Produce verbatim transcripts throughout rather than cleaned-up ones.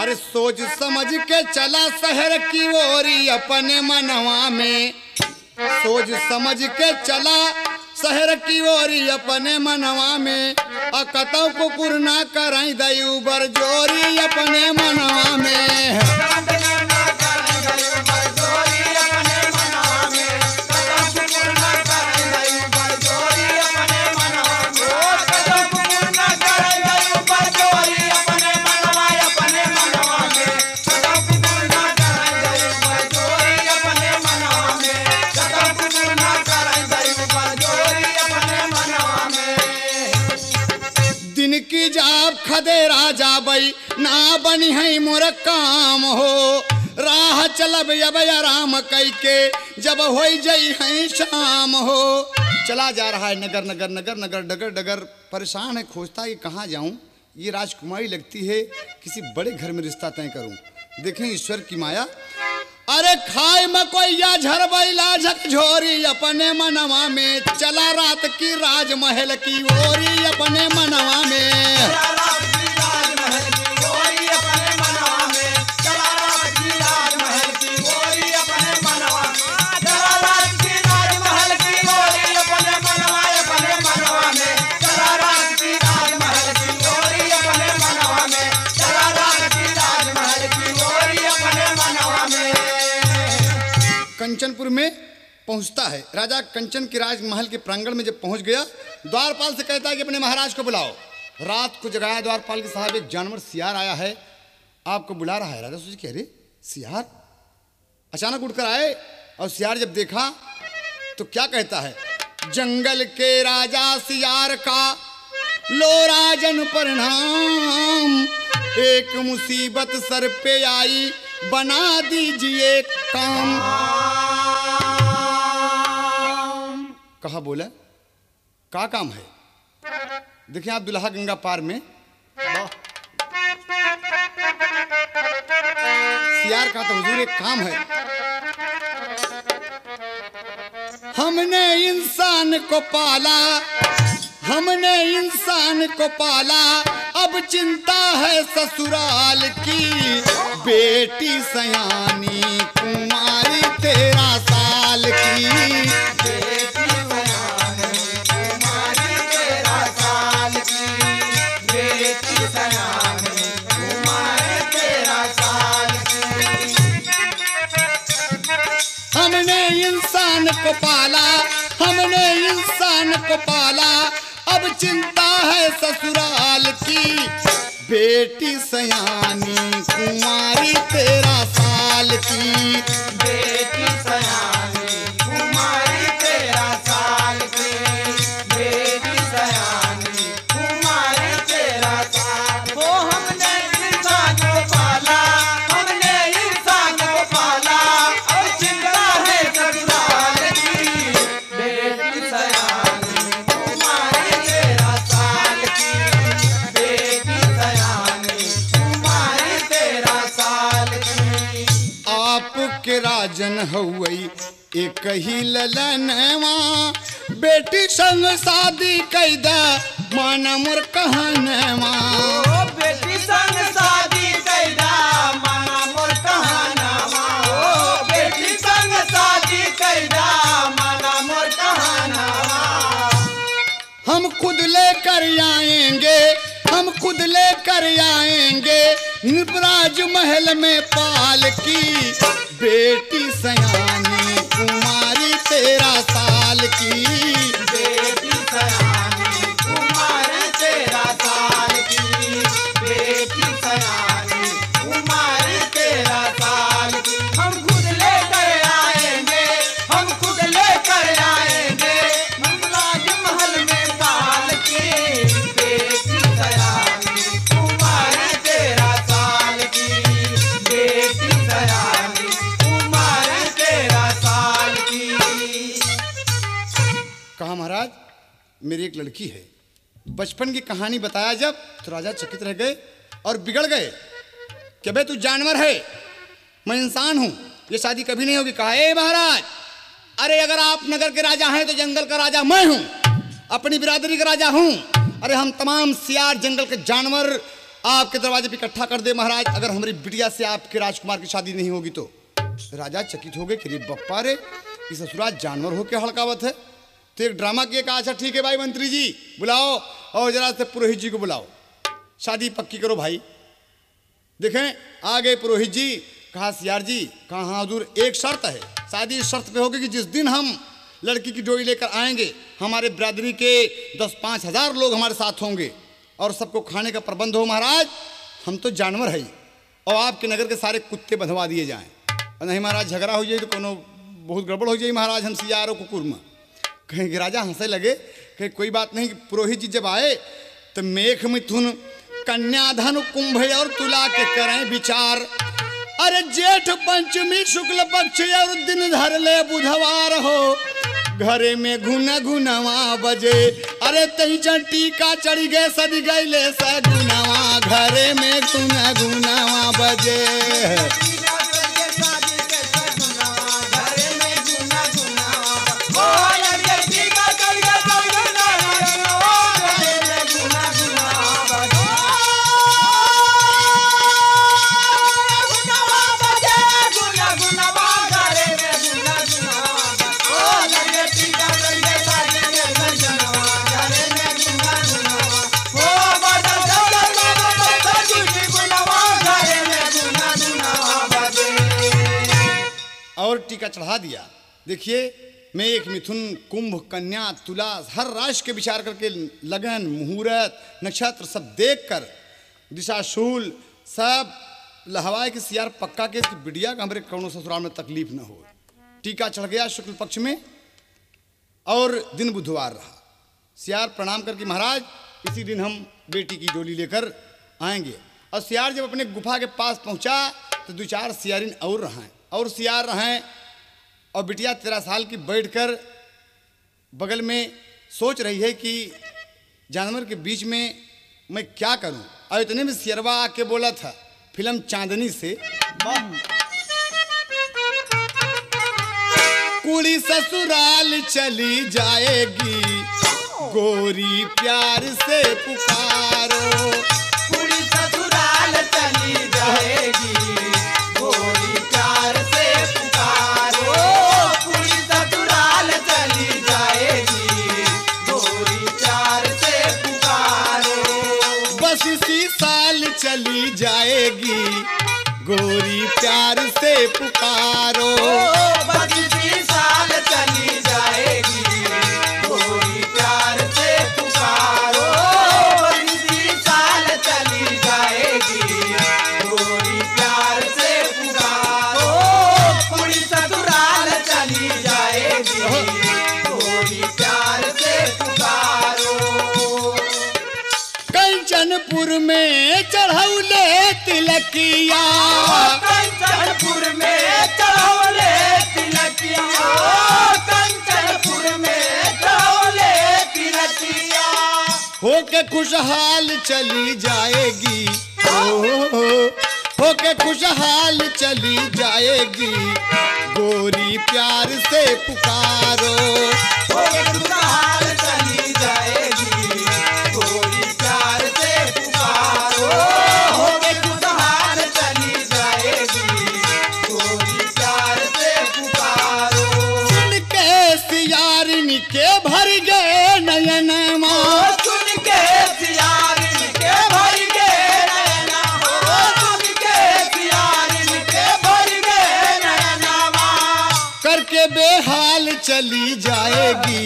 अरे सोच समझ के चला शहर की ओरी अपने मनवा में, सोच समझ के चला शहर की ओरी अपने मनवा में, अकतौ कुकुर ना कराई दयू बर जोरी अपने मनवा में। की जाब खदे राजा बई ना बनी है मोर काम हो, राह चलब अब आराम कई के जब हो जई है शाम हो। चला जा रहा है नगर नगर नगर नगर डगर डगर, परेशान है खोजता है कहाँ जाऊं, ये राजकुमारी लगती है किसी बड़े घर में रिश्ता तय करूं। देखें ईश्वर की माया। अरे खाए मकोइया झरबैला झकझोरी अपने मनवा में, चला रात की राजमहल की ओरी अपने मनवा में। कंचनपुर में पहुंचता है राजा। कंचन के राजमहल के प्रांगण में जब पहुंच गया, द्वारपाल से कहता है कि अपने महाराज को बुलाओ। रात को जगाया द्वारपाल के साहब, एक जानवर सियार आया है, आपको बुला रहा है। राजा सोचे कि अरे सियार अचानक उठकर आए, और सियार जब देखा तो क्या कहता है, जंगल के राजा सियार का लो राजन प्रणाम, एक मुसीबत सर पे आई बना दीजिए काम। कहा बोला का काम है? देखिए आप दुल्हा गंगा पार में, सियार का तो हुजूर एक काम है, हमने इंसान को पाला, हमने इंसान को पाला, अब चिंता है ससुराल की, बेटी सयानी कुमारी तेरह साल की, बेटी सयानी कुमारी तेरह साल की, बेटी सयानी कुमारी तेरह साल की। हमने इंसान को पाला, हमने इंसान को पाला, अब चिंता है ससुराल की, बेटी सयानी कुमारी तेरह साल की, बेटी सयानी कुमारी तेरह साल की, बेटी सयानी कुमारी तेरह साल। वो हमने इंसान को पाला, हमने इंसान को पाला, अब चिंता है ससुराल की, बेटी सयानी कुमारी तेरह साल की, बेटी सयानी कुमारी तेरह साल की। आपके राजन हुई एक ही ललनवा, बेटी संग शादी कैदा माना मोर कहनवा, बेटी संग शादी कैदा माना मोर कहनवा, बेटी संग शादी कैदा माना मोर कहनवा। हम खुद लेकर आएंगे, हम खुद लेकर आएंगे, निपराज महल में पाल की, बेटी सयानी कुमारी तेरह साल की, बेटी सयानी कुमारी तेरह साल की, बेटी सयानी कुमारी तेरह साल की। हम खुद लेकर आएंगे, हम खुद लेकर आएंगे, निपराज महल में पाल की, बेटी सयानी कुमारी तेरह साल की, बेटी सयानी कुमारी तेरह साल की। कहा महाराज मेरी एक लड़की है, बचपन की कहानी बताया जब तो राजा चकित रह गए और बिगड़ गए कि बे तू जानवर है, मैं इंसान हूं, ये शादी कभी नहीं होगी। कहा ए महाराज, अरे अगर आप नगर के राजा हैं तो जंगल का राजा मैं हूं, अपनी बिरादरी का राजा हूं। अरे हम तमाम सियार जंगल के जानवर आपके दरवाजे पे इकट्ठा कर दे महाराज, अगर हमारी बिटिया से आपके राजकुमार की शादी नहीं होगी तो। राजा चकित हो गए कि रे बप्पा रे, इस ससुराल जानवर हो के हड़कावत है। तो एक ड्रामा किए, कहा अच्छा ठीक है भाई मंत्री जी बुलाओ और जरा से पुरोहित जी को बुलाओ, शादी पक्की करो भाई। देखें आ गए पुरोहित जी। कहा सियार जी, कहा हाँ हजूर, एक शर्त है, शादी इस शर्त पे होगी कि जिस दिन हम लड़की की डोली लेकर आएंगे हमारे बिरादरी के दस पाँच हजार लोग हमारे साथ होंगे और सबको खाने का प्रबंध हो महाराज। हम तो जानवर है और आपके नगर के सारे कुत्ते बंधवा दिए जाएं, और नहीं महाराज झगड़ा हो जाए तो कोनो बहुत गड़बड़ हो जाए महाराज, हम सियार और कुकुर में। कहेंगे राजा हंसे लगे, कहीं कोई बात नहीं। पुरोहित जी जब आए तो मेघ मिथुन कन्या धन कुंभ और तुला के करें विचार। अरे जेठ पंचमी शुक्ल पक्ष और दिन धर ले बुधवार हो, घरे में घुना घुनवा बजे। अरे तही टीका चढ़ गए सद गईले सगुनवा, घरे में घुना घुनवा बजे। और टीका चढ़ा दिया। देखिए मेघ मिथुन कुंभ कन्या तुला हर राशि के विचार करके लगन मुहूर्त नक्षत्र सब देखकर दिशाशूल सब लहवाए कि सियार पक्का के बिटिया का हमारे कौनों ससुराल में तकलीफ न हो। टीका चढ़ गया शुक्ल पक्ष में और दिन बुधवार रहा। सियार प्रणाम करके महाराज इसी दिन हम बेटी की डोली लेकर आएंगे। और सियार जब अपने गुफा के पास पहुंचा तो दो चार सियारिन और रहें और सियार रहें और बिटिया तेरह साल की बैठकर बगल में सोच रही है कि जानवर के बीच में मैं क्या करूं। और इतने में सियरवा आके बोला था फिल्म चांदनी से, कुड़ी ससुराल चली जाएगी गोरी प्यार से पुकारो, कुड़ी ससुराल चली जाएगी गोरी प्यार से पुकारो, कुड़ी ससुराल चली जाएगी गोरी प्यार से पुकारो। बस इसी साल चली जाएगी गोरी प्यार से पुकारो, बस इसी साल चली जाएगी गोरी प्यार से पुकारो, बस इसी साल चली जाएगी गोरी प्यार से पुकारो, कुड़ी ससुराल चली जाएगी गोरी प्यार से पुकारो। कंचनपुर में चढ़ौले तिलकिया, कंचनपुर में चढ़ौले तिलकिया, कंचनपुर में चढ़ौले तिलकिया। होके खुशहाल चली जाएगी ओ, होके खुशहाल चली जाएगी गोरी प्यार से पुकारो, होके खुशहाल चली जाएगी गोरी प्यार से पुकारो, होके खुशहाल चली जाएगी गोरी प्यार से पुकारो। सुन के सियारिन के भर गए नयनमा, सुन के सियारिन के भर गए नयना, सुन के सियारिन के भर गए नयनावा। करके बेहाल चली जाएगी,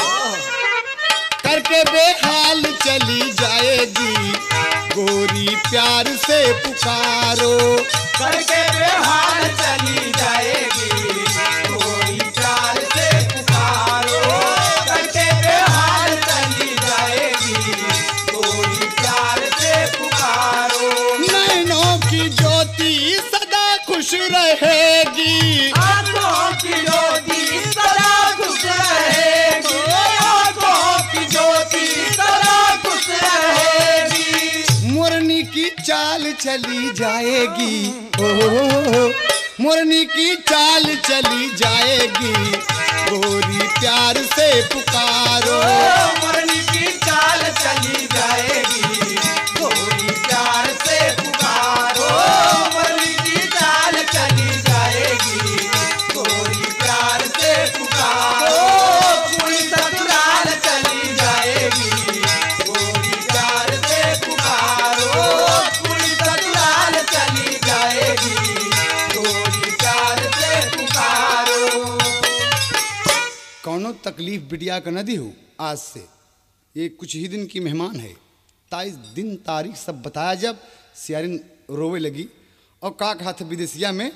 करके बेहाल चली जाएगी गोरी प्यार से पुकारो, करके बेहाल चली जाएगी गोरी प्यार से पुकारो, करके बेहाल चली जाएगी गोरी प्यार से पुकारो। नैनों की ज्योति सदा खुश रहेगी, आंखों की ज्योति सदा खुश रहेगी, आंखों की ज्योति सदा खुश रहेगी। मोरनी की चाल चली जाएगी ओ, मोरनी की चाल चली जाएगी गोरी प्यार से पुकारो, मोरनी की चाल चली जाएगी गोरी प्यार तकलीफ बिटिया का नदी हो आज से, ये कुछ ही दिन की मेहमान है। ताइस दिन तारीख सब बताया जब सियारिन रोवे लगी और का कहा था विदेशिया में,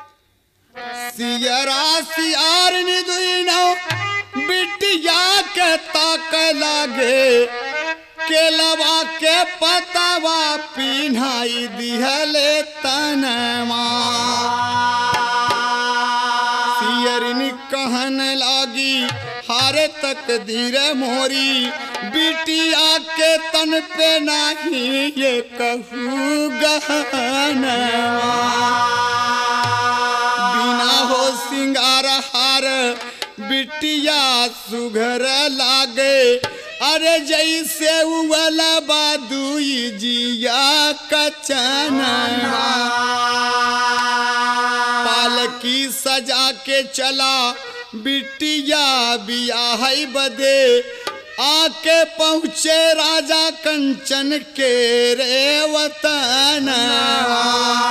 सियरा सियारिन दुई नौ बिटिया के ताक लागे, केलवा के पतावा पिन्हाई दिहले तनमा। सियरिन कहन लागी हारे तकदीर मोरी, बिटिया के तन पे नहीं ये कहू गहनवा। बिना हो सिंगार हार बिटिया सुघर लागे, अरे जैसे उवला बादुई जिया कचनवा। पालकी सजा के चला बिटिया बियाह बदे, आके पहुँचे राजा कंचन के रे वतनवा।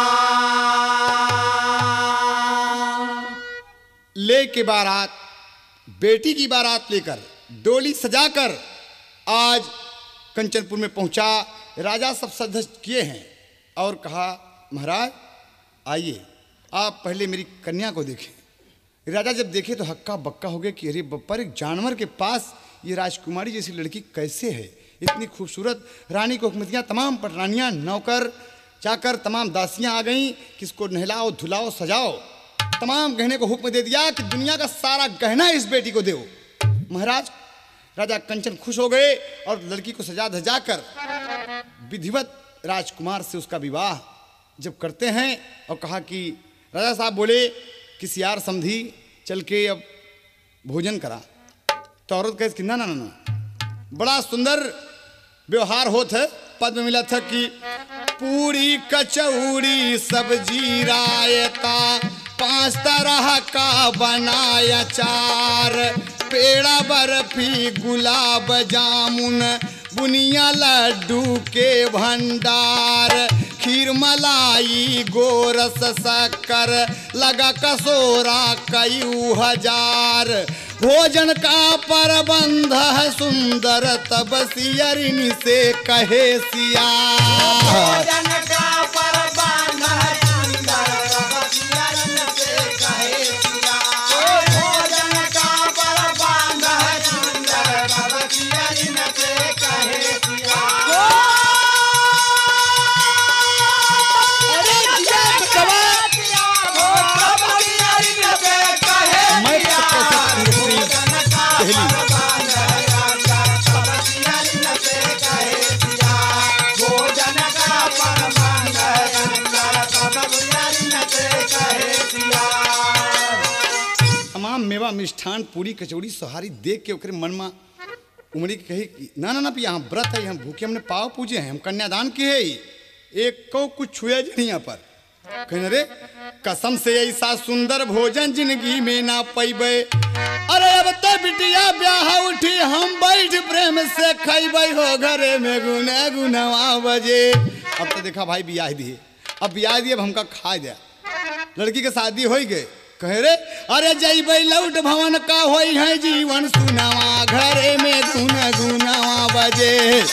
ले के बारात, बेटी की बारात लेकर डोली सजाकर आज कंचनपुर में पहुंचा। राजा सब सदस्य किए हैं और कहा, महाराज आइए आप पहले मेरी कन्या को देखें। राजा जब देखे तो हक्का बक्का हो गए कि अरे बप्पर, एक जानवर के पास ये राजकुमारी जैसी लड़की कैसे है, इतनी खूबसूरत। रानी को हुकमतियाँ, तमाम पटरानियाँ, नौकर चाकर, तमाम दासियाँ आ गईं, किसको नहलाओ धुलाओ सजाओ। तमाम गहने को हुक्म दे दिया कि दुनिया का सारा गहना इस बेटी को दो। महाराज राजा कंचन खुश हो गए और लड़की को सजा धजा कर विधिवत राजकुमार से उसका विवाह जब करते हैं और कहा कि राजा साहब बोले कि सियार समधी चल के अब भोजन करा। तो औरत कहे कि ना ना ना, बड़ा सुंदर व्यवहार होता है। पद में मिला था कि पूरी कचौड़ी सब्जी रायता, पांच तरह का बनाया चार, पेड़ा बर्फी गुलाब जामुन, बुनिया लड्डू के भंडार, खीर मलाई गोरस शक्कर, लगा कसोरा कई हजार। भोजन का प्रबंध है सुंदर, तब सियरिन से कहे सिया। भोजन का प्रबंध है सुंदर, तब सियरिन से कहे सिया। भोजन का प्रबंध है सुंदर, तब सियरिन से कहे सिया। अरे जिया कवा, तब सियरिन से कहे मैं सिया। भोजन का प्रबंध है सुंदर, तब सियरिन से कहे सिया। भोजन का प्रबंध है सुंदर, तब सियरिन से कहे सिया। तमाम मेवा मिष्ठान पूरी कचौड़ी सोहारी देख के ओकरे मन में उमड़ी के कही कि ना ना ना, यहाँ व्रत है, यहाँ भूखे हमने पाव पूजे हैं, हम कन्यादान किए ही, एक को कुछ छुए नहीं यहाँ पर। कहने रे कसम से ऐसा सुंदर भोजन जिंदगी में ना पैबे। अरे अब तो बिटिया ब्याह उठी, हम बैठ प्रेम से खैबे हो घरे में गुने गुनवा बजे। अब तो देखा भाई ब्याह दिए, अब ब्याह दिए, अब हमका खा दिया। लड़की के शादी हो गए, कहे रे अरे जैबे लौट भवन का होई है जीवन सुनावा, घरे में गुन गुनवा बजे।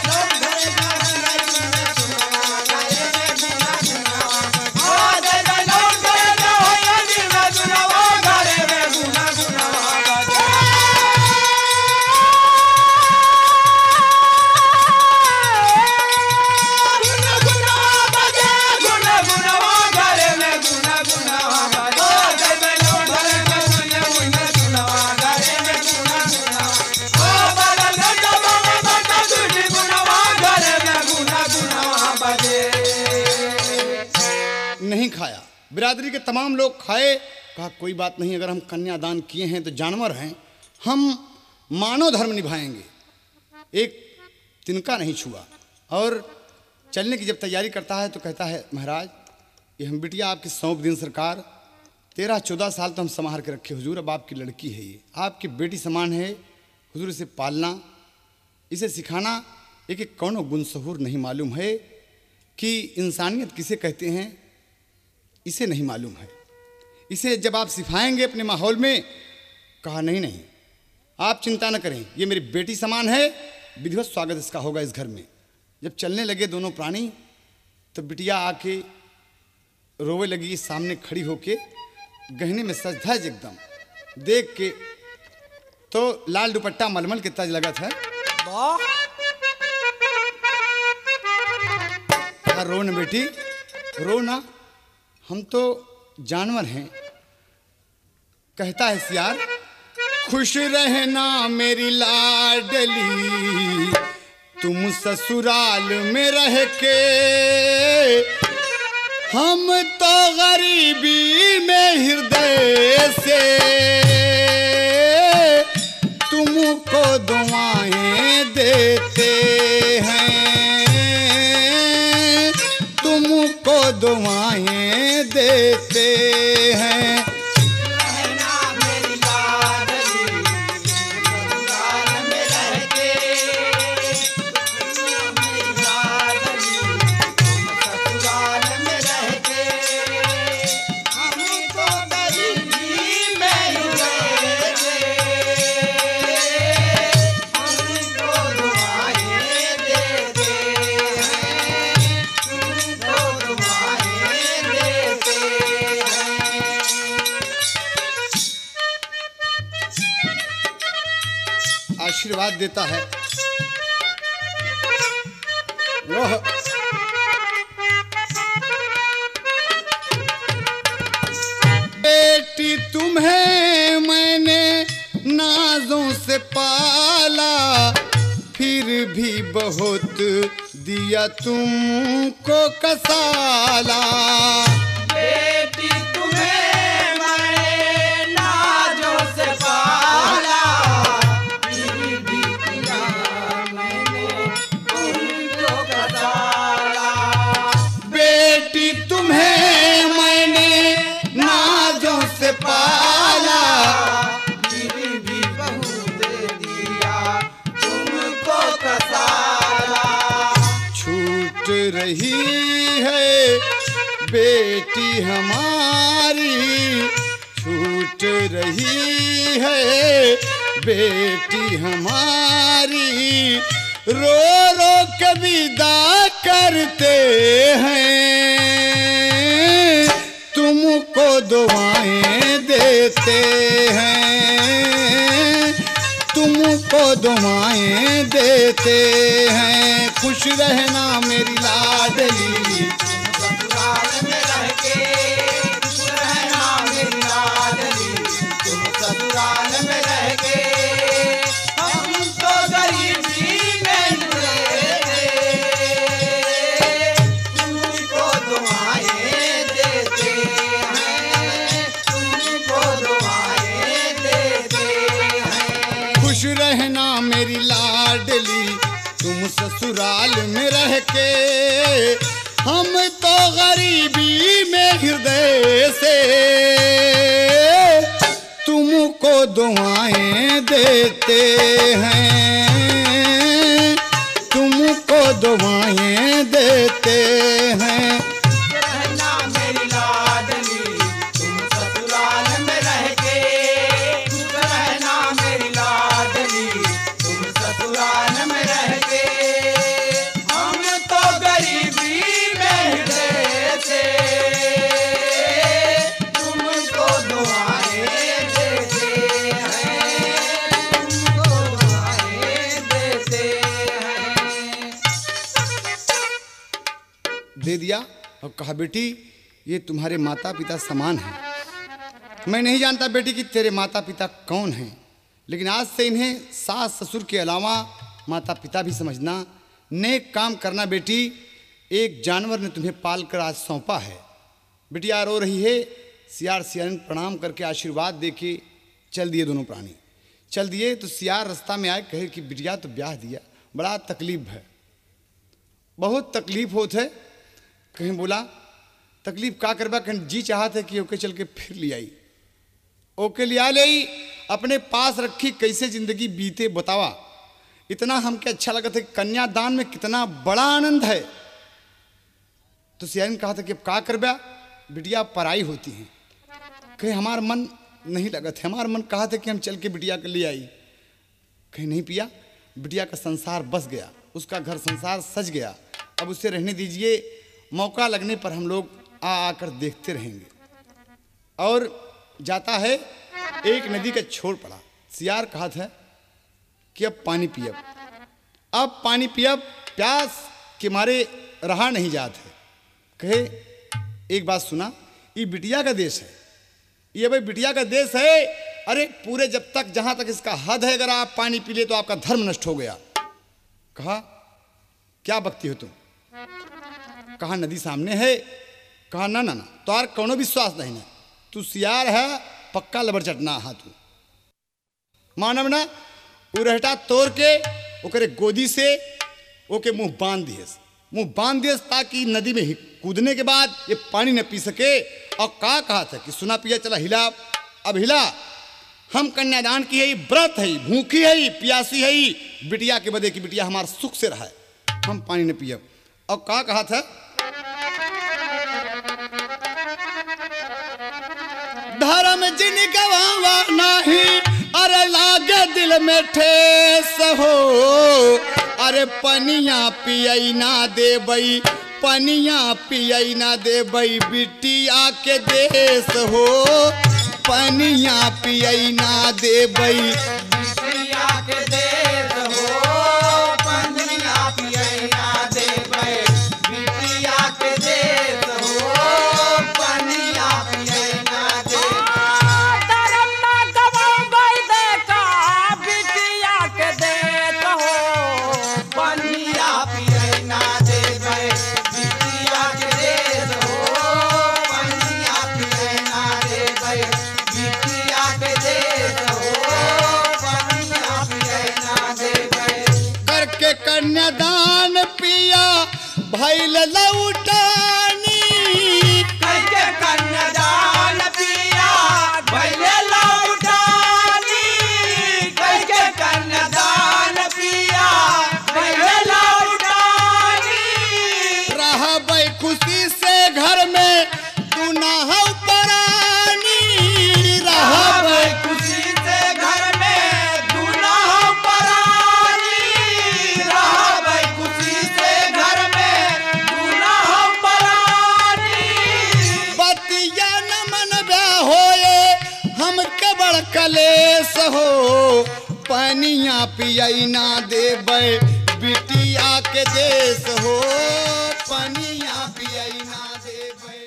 नहीं खाया, बिरादरी के तमाम लोग खाए। कहा कोई बात नहीं, अगर हम कन्यादान किए हैं तो जानवर हैं, हम मानव धर्म निभाएंगे। एक तिनका नहीं छुआ और चलने की जब तैयारी करता है तो कहता है महाराज ये हम बिटिया आपकी सौंप दिन सरकार, तेरह चौदह साल तो हम संभाल के रखे हुजूर, अब आपकी लड़की है, ये आपकी बेटी समान है हुजूर, इसे पालना, इसे सिखाना, एक एक कौनो गुण सहूर नहीं मालूम है कि इंसानियत किसे कहते हैं, इसे नहीं मालूम है। इसे जब आप सिखाएंगे अपने माहौल में। कहा नहीं नहीं, आप चिंता न करें, ये मेरी बेटी समान है, विधिवत स्वागत इसका होगा इस घर में। जब चलने लगे दोनों प्राणी तो बिटिया आके रोवे लगी, सामने खड़ी होके, गहने में सज धज एकदम देख के तो लाल दुपट्टा मलमल के तज लगा था। कहा रो न बेटी, रो ना, हम तो जानवर हैं। कहता है सियार, खुश रहना मेरी लाडली, तुम ससुराल में रह के, हम तो गरीबी में हृदय से तुमको दुआएं देते हैं, तुमको दुआएं देते हैं। आशीर्वाद देता है वह बेटी तुम्हें मैंने नाजों से पाला, फिर भी बहुत दिया तुमको कसाला। बेटी तुम्हें मैंने नाजों से पाला, पाला, फिर भी बहुत दिया तुमको कसाला। छूट रही है बेटी हमारी, छूट रही है बेटी हमारी, रो रो के विदा करते हैं, तुमको दुआएं देते हैं, तुमको दुआएं देते हैं। खुश रहना मेरी लाडली, ससुराल में रह के, खुश रहना मेरी लाडली, तुम ससुराल में रह के, हम तो गरीबी में रहते, तुमको दुआएं देते हैं, तुमको दुआएं देते हैं। खुश रहना मेरी लाडली, तुम ससुराल में रह के, हम तो गरीबी में हृदय से तुमको दुआएं देते हैं, तुमको दुआएं देते हैं। रहना मेरी लाडली, तुम ससुराल में रह के, रहना मेरी लाडली, तुम ससुराल में रह के, हम तो गरीबी में हृदय से तुमको दुआएं देते हैं, तुमको दुआएं देते हैं। दे दिया और कहा बेटी ये तुम्हारे माता पिता समान हैं। मैं नहीं जानता बेटी कि तेरे माता पिता कौन हैं, लेकिन आज से इन्हें सास ससुर के अलावा माता पिता भी समझना, नेक काम करना बेटी। एक जानवर ने तुम्हें पाल कर आज सौंपा है। बिटिया रो रही है। सियार सियारन प्रणाम करके आशीर्वाद दे के चल दिए। दोनों प्राणी चल दिए तो सियार रास्ता में आए, कहे कि बिटिया तो ब्याह दिया, बड़ा तकलीफ है, बहुत तकलीफ होत है। कहीं बोला तकलीफ का करबा, कहीं जी चाहत है कि ओके चल के फिर ले आई, ओके लिया ले आई, अपने पास रखी, कैसे जिंदगी बीते बतावा। इतना हमके अच्छा लगा था, कन्यादान में कितना बड़ा आनंद है। तो सियार ने कहा था कि अब का करबा, बिटिया पराई होती हैं। कहे हमार मन नहीं लगा था, हमार मन कहा था कि हम चल के बिटिया के ले आई। कहीं नहीं पिया, बिटिया का संसार बस गया, उसका घर संसार सज गया, अब उसे रहने दीजिए, मौका लगने पर हम लोग आ आकर देखते रहेंगे। और जाता है, एक नदी का छोर पड़ा, सियार कहा था कि अब पानी पियब, अब पानी पियब, प्यास के मारे रहा नहीं जात है। कहे एक बात सुना, ये बिटिया का देश है, ये भाई बिटिया का देश है, अरे पूरे जब तक जहां तक इसका हद है, अगर आप पानी पी ले तो आपका धर्म नष्ट हो गया। कहा क्या बकती हो तुम? कहा नदी सामने है। कहा ना ना ना, तोहार कोनो विश्वास नहीं है, तू सियार है, पक्का लबर चटना हा तू। मानव ना उरहटा तोड़ के ओकरे गोदी से ओके मुंह बांध दिए, मुंह बांध दिए ताकि नदी में कूदने के बाद ये पानी न पी सके। और का कहा था कि सुना पिया चला हिला, अब हिला, हम कन्यादान की है, व्रत है, भूखी है, प्यासी है, बिटिया के बदे की बिटिया हमारा सुख से रहा है, हम पानी न पिए। और का कहा था, धर्म जिन गवावा नहीं, अरे लागे दिल में ठेस हो, अरे पनिया पियई ना दे बई, पनिया पियई ना दे बई, बिटिया के देश हो, पनिया पियई ना दे बई, बिटिया के देश हो, पनिया पियई ना दे बई, बिटिया के देश हो, पनिया पियई ना दे बई। धर्म ना गवावई देखा, बिटिया के देश हो, पनिया पियई ना दे बई, बिटिया के देश हो, पनिया पियई ना दे बई, बिटिया के देश हो, पनिया पियई ना दे बई। करके कन्यादान पिया भइल लौटानी, करके कन्यादान पिया भइले लौटानी, करके कन्यादान पिया भइले लौटानी। रहबै खुशी से घर में तू ना हो परानी, रहबै रहबै खुशी से घर में दूना हो परानी, रहबै खुशी से घर में दूना हो परानी। बतिया न मन ब्याह होए, हम के बड़ कलेश हो, पनिया पियई ना देबै, बिटिया के देश हो, पनिया पियई ना देबै।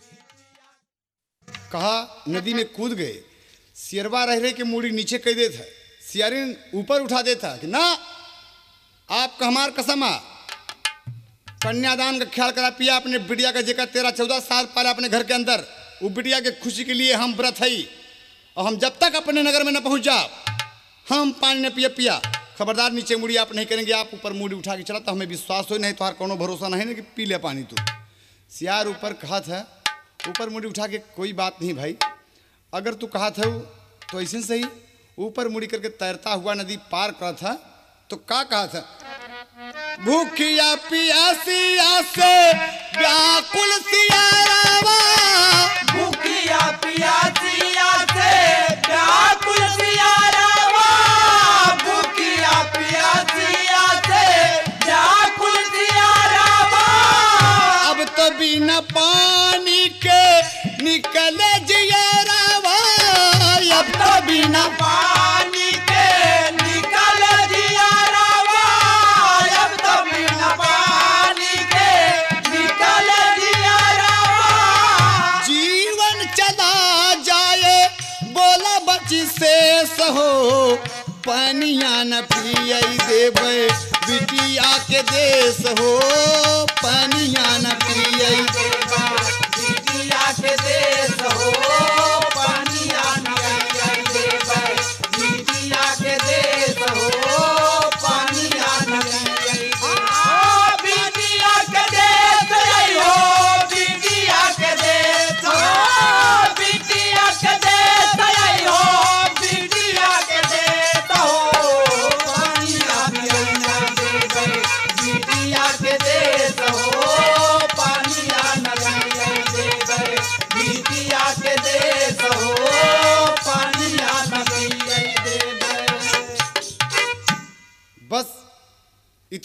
कहा नदी में कूद गए, सियरवा रह रहे के मूड़ी नीचे कह देता है, सियारिन ऊपर उठा देता कि ना, आपका हमार कसम आ, कन्यादान का ख्याल करा पिया अपने बिटिया का, जेकर तेरह चौदह साल पहले अपने घर के अंदर, वो बिटिया के खुशी के लिए हम व्रत है, और हम जब तक अपने नगर में न पहुंच जाओ, हम पानी न पिए पिया, खबरदार नीचे मुड़ी आप नहीं करेंगे, आप ऊपर मुड़ी उठा के चला तो हमें विश्वास हो नहीं, तो कोनो भरोसा नहीं ना कि पी ले पानी तू। सियार ऊपर कहा था, ऊपर मुड़ी उठा के कोई बात नहीं भाई, अगर तू कहा था तो ऐसे सही, ऊपर मुड़ी करके तैरता हुआ नदी पार करा था, तो का कहा था, भूखिया पियासिया से व्याकुल सियारावा, भूखिया पियासिया से व्याकुल सियारावा, भूखिया पियासिया से व्याकुल सियारावा। अब तो बिना पानी के निकले जियरावा, अब तो बिना पानी के निकल जियारावा, अब तो बिना पानी के निकल जियारावा। जीवन चला जाए बोला बची शेष हो, पनिया न पियई देबै, बिटिया के देश हो, पनिया न पियई देबै, बिटिया के देश हो, पनिया न पियई देबै, बिटिया के देश हो, पनिया न पियई देबै। बिटिया के देश आई हो, बिटिया के देश हो, बिटिया के देश आई हो, बिटिया के देश हो, पनिया पियई न देबै, बिटिया के देश हो, पनिया न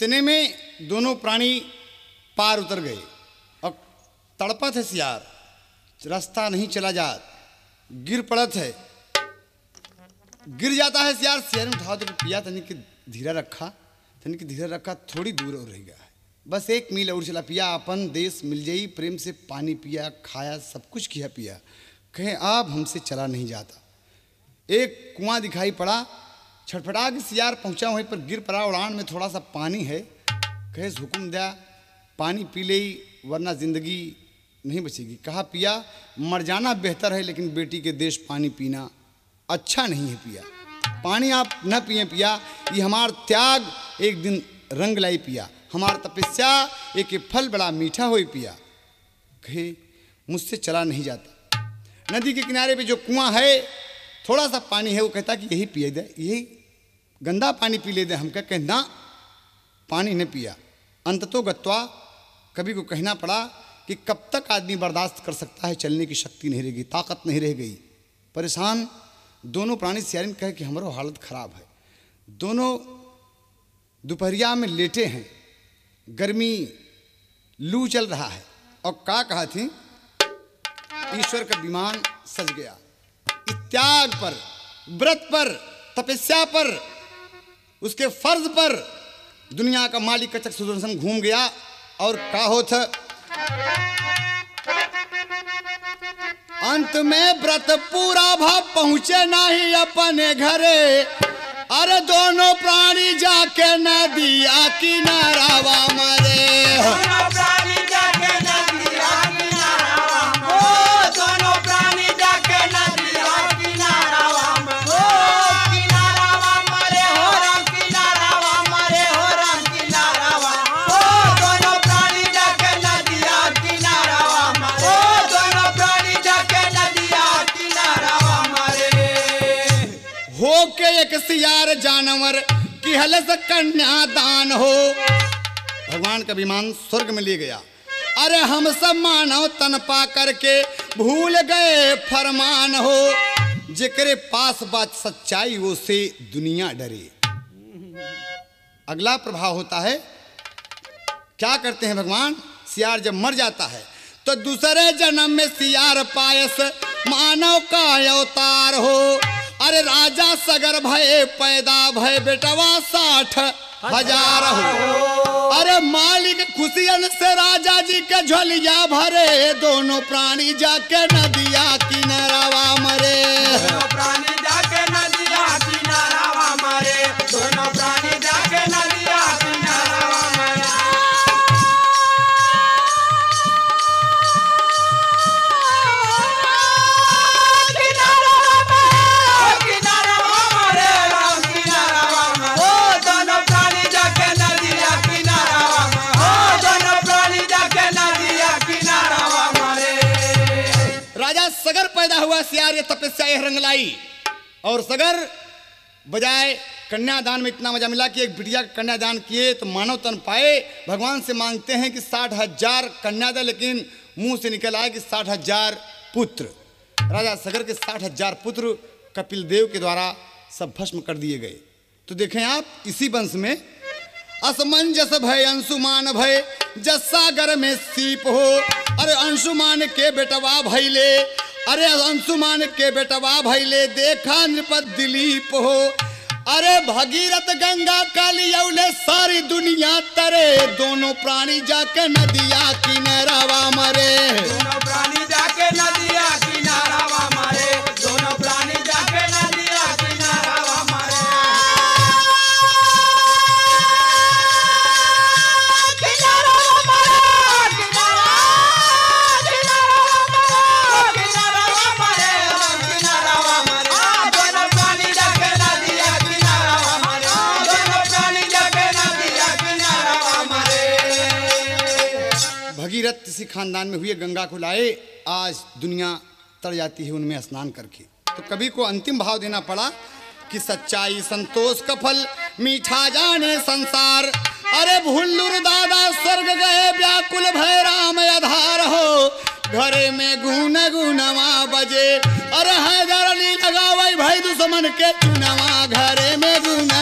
इतने में दोनों प्राणी पार उतर गए और तड़पत है सियार, रास्ता नहीं चला जात, गिर पड़त है, गिर जाता है सियार। सियार ने उठा तो पिया, तनिक धीरा रखा, तनिक धीरा रखा, थोड़ी दूर और रह गया है, बस एक मील और चला। पिया अपन देश मिल जाई, प्रेम से पानी पिया, खाया, सब कुछ किया पिया, कहे अब हमसे चला नहीं जाता। एक कुआं दिखाई पड़ा, छटपटा के सियार पहुंचा, वहीं पर गिर पड़ा, उड़ान में थोड़ा सा पानी है, कहे हुक्म दिया पानी पी ले वरना जिंदगी नहीं बचेगी। कहा पिया मर जाना बेहतर है, लेकिन बेटी के देश पानी पीना अच्छा नहीं है पिया, पानी आप न पिए पिया, ये हमार त्याग एक दिन रंग लाई पिया, हमार तपस्या एक फल बड़ा मीठा हो पिया। कहे मुझसे चला नहीं जाता। नदी के किनारे पे जो कुआं है, थोड़ा सा पानी है, वो कहता कि यही पिए दे, यही गंदा पानी पी ले दे। हम कहे ना, पानी न पिया। अंततो गत्वा कभी को कहना पड़ा कि कब तक आदमी बर्दाश्त कर सकता है, चलने की शक्ति नहीं रहेगी, ताकत नहीं रह गई। परेशान दोनों प्राणी सियारिन कहे कि हमारो हालत खराब है। दोनों दोपहरिया में लेटे हैं, गर्मी लू चल रहा है, और का कहा थी ईश्वर का विमान सज गया। इस त्याग पर, व्रत पर, तपस्या पर, उसके फर्ज पर दुनिया का मालिक कचक सुदर्शन घूम गया। और का होता अंत में व्रत पूरा भाव पहुंचे नहीं अपने घरे। अरे दोनों प्राणी जाके नदिया किनारावा मरे, दोनों प्राणी जाके नदिया किनारावा ओ दोनों प्राणी जाके नदिया किनारावा ओ किनारावा मरे हो राम, किनारावा मरे हो राम, किनारावा ओ दोनों प्राणी जाके नदिया किनारावा मरे, ओ दोनों प्राणी जाके नदिया किनारावा मरे। हो के एक सियार जानवर की हलस कन्यादान हो, भगवान का विमान स्वर्ग में ले गया। अरे हम सब मानव तन पा करके भूल गए फरमान हो, जिकरे पास बात सच्चाई वो से दुनिया डरे। अगला प्रभाव होता है, क्या करते हैं भगवान, सियार जब मर जाता है तो दूसरे जन्म में सियार पायस मानव का अवतार हो। अरे राजा सगर भय पैदा भय बेटवा साठ हजार हो। अरे मालिक खुशियन से राजा जी के झोलिया भरे, दोनों प्राणी जाके नदिया किनारावा मरे, दोनों प्राणी जाके नदिया किनारावा मरे, दोनों प्राणी जाके नदिया किनारावा मरे। किनारावा मरे, किनारावा मरे राम, किनारावा मरे ओ दोनों प्राणी जाके नदिया किनारावा मरे, ओ दोनों प्राणी जाके नदिया किनारावा मरे। राजा सगर पैदा हुआ, सियार ये तपस्या ये रंग लाई। और सगर बजाय कन्यादान में इतना मजा मिला कि एक बिटिया का कन्यादान किए तो मानव तन पाए। भगवान से मांगते हैं कि साठ हजार कन्या दे, लेकिन मुंह से निकल आए कि साठ हजार पुत्र। राजा सगर के साठ हजार पुत्र कपिल देव के द्वारा सब भस्म कर दिए गए। तो देखें आप, इसी वंश में असमंजस भय अंशुमान भय जस सागर में सीप हो। अरे अंशुमान के बेटवा भैले, अरे अंशुमान के बेटवा भैले देखा नृपत दिलीप हो। अरे भगीरथ गंगा कालियौले सारी दुनिया तरे, दोनों प्राणी जाके नदिया किनारावा मरे, दोनों प्राणी जाके नदिया किनारावा मरे, दोनों प्राणी जाके नदिया किनारावा मरे। किनारावा मरे, किनारा किनारावा मरे, किनारावा मरे, किनारावा मरे दोनों प्राणी जाके नदिया किनारावा मरे, दोनों प्राणी जाके नदिया किनारावा मरे। भगीरथ किसी खानदान में हुए, गंगा को लाए, आज दुनिया तर जाती है उनमें स्नान करके। तो कवि को अंतिम भाव देना पड़ा कि सच्चाई संतोष का फल मीठा जाने संसार। अरे भुल्लुर दादा स्वर्ग गए व्याकुल भय राम आधार हो, घरे में गुन गुनवा बजे। अरे हैदर अली लगावई भाई दुश्मन के चुनवा, घरे में गुन